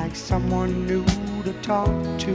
like someone new to talk to.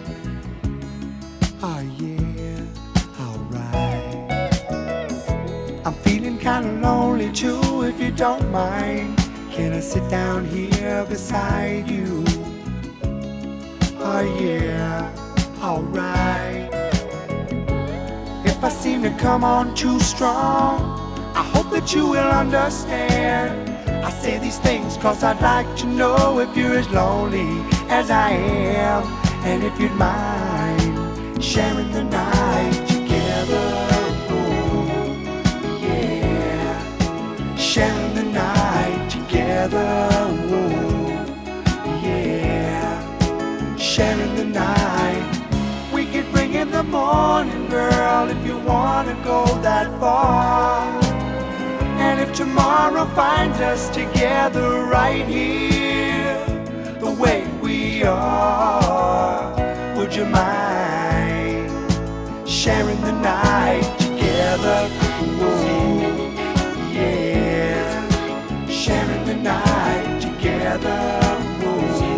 Oh yeah, alright. I'm feeling kinda lonely too, if you don't mind. Can I sit down here beside you? Oh yeah, alright. If I seem to come on too strong, I hope that you will understand. I say these things cause I'd like to know if you're as lonely as I am, and if you'd mind sharing the night together. Oh, yeah, sharing the night together. Oh, yeah, sharing the night. We could bring in the morning, girl, if you wanna go that far. And if tomorrow finds us together right here, the way we are, would you mind sharing the night together? Oh, yeah, sharing the night together. Oh,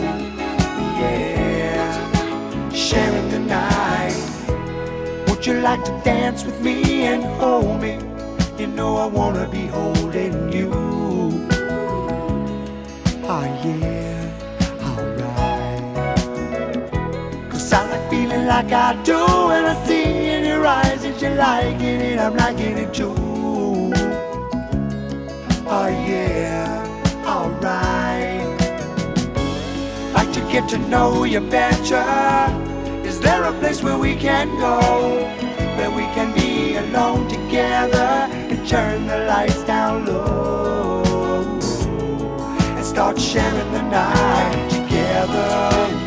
yeah, sharing the night. Would you like to dance with me and hold me? You know I wanna be holding you. Oh yeah, alright. Cause I like feeling like I do, and I see in your eyes that you're liking it, I'm liking it too. Oh yeah, alright. Like to get to know you better. Is there a place where we can go, where we can be alone together and turn the lights down low and start sharing the night together?